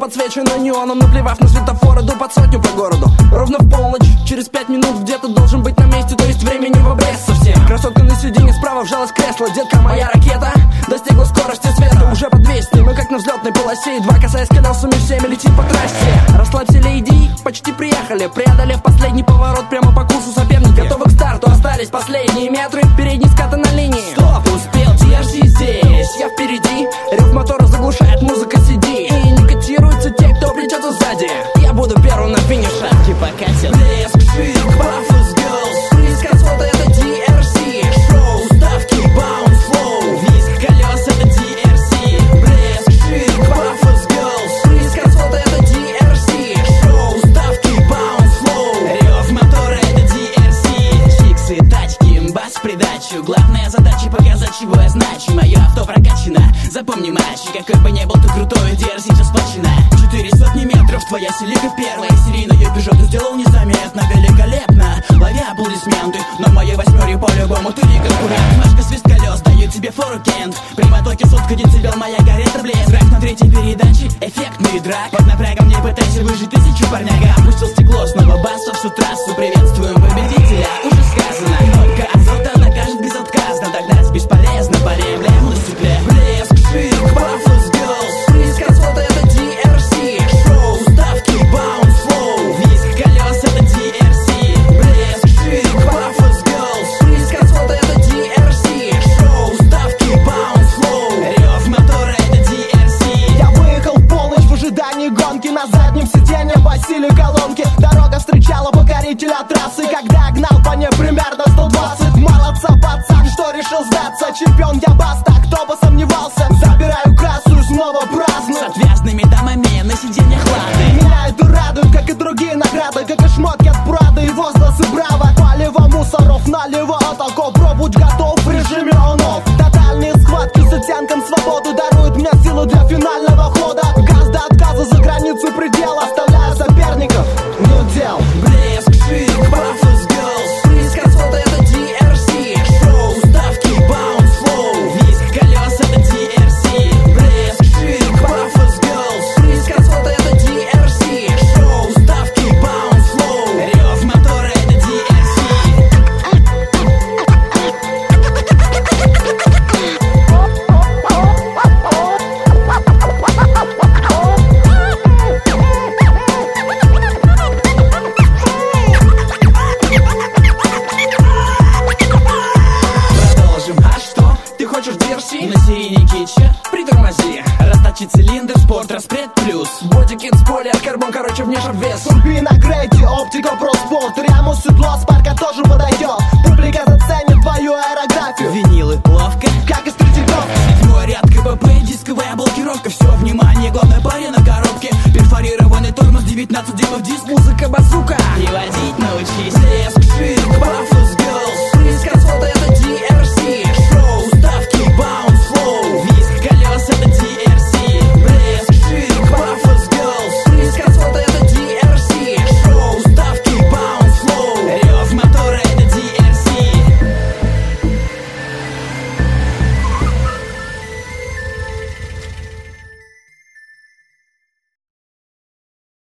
подсвечено неоном. Наплевав на светофор, иду под сотню по городу. Ровно в полночь, через 5 минут где-то должен быть на месте, то есть времени в обрез совсем. Красотка на сиденье справа вжалась в кресло. Детка, моя ракета достигла скорости света. Уже по 200, мы как на взлетной полосе. Едва касаясь колесами, всеми летим по трассе. Расслабься, леди, почти приехали. Преодолев последний поворот прямо по курсу соперника. Готовы к старту, остались последние метры. Передний ската на линии. Стоп, успел, TRC здесь. Я впереди, рев мотора заглушает музыка CD. И не котируются те, кто плетется сзади. Я буду первым на финише. Типа катят. Блеск, шик, Buffalo's Girls. Приз красоты, это TRC. Шоу, ставки, bounce, flow. Визг колес, это TRC. Блеск, шик, Buffalo's Girls. Приз красоты, это TRC. Шоу, ставки, bounce, flow. Рев мотора, это TRC. Чиксы, тачки, бас в придачу. Главная задача показать, чего я значу. Мое авто прокачано. Запомни, мальчик, какой бы ни был ты крутой, TRC все сплочено. 400 метров, твоя селика первая. Серийную Peugeot ты сделал незаметно, великолепно. Ловя аплодисменты, но в моей восьмере по-любому ты не конкурент. Машка свист колес дает тебе фору Кент. При потоке сотка децибел, моя горит блеск. Драйв на третьей передаче, эффектный драк. Под напрягом не пытайся выжить 1000, парняга. Опустил стекло, снова басу всю трассу. Приветствуем победителя, уже сказано. Кнопка азота накажет безотказно. Догнать бесполезно, парень, блям на стекле. Блеск, шик, Buffalo's Girls. Приз красоты, это TRC. Шоу, ставки, bounce, flow. Визг колес, это TRC. Блеск, шик, Buffalo's Girls. Приз красоты, это TRC. Шоу, ставки, bounce, flow. Рев мотора, это TRC. Я выехал в полночь в ожидании гонки. На заднем сиденье басили колонки. Дорога встречала покорителя трассы. Когда гнал по ней примерно 120. Молодца, пацан, что решил сдаться. Чемпион я баста, кто бы сомневался. Забираю красу и снова С праздную. отвязными дамами на сиденьях лады. Меня это радует, как и другие награды. Как и шмотки от Прада и возгласы браво. Палево мусоров налево от Алкопро. Будь готов в режиме он-офф. Тотальные схватки с оттенком свободы даруют мне силу для финального хода. Газ до отказа за границу предела. Оставляя соперников, ну дел. Блеск, шик, Buffalo's Girls. Приз красоты, это TRC. Шоу, ставки, bounce, flow. Визг колес, это TRC. Блеск, шик, Buffalo's Girls. Приз красоты, это TRC. Шоу, ставки, bounce, flow. Рев мотора, это TRC. Продолжим. А что? Ты хочешь DRC? На серийной китче Притормози. расточить цилиндр, спорт, распред плюс. Бодикит, спойлер, карбон, короче, внешний вес. Турбина, Грейди, оптика, проспорт. Ряму, седло, спарка тоже подойдет. Публика заценит твою аэрографию. Винилы,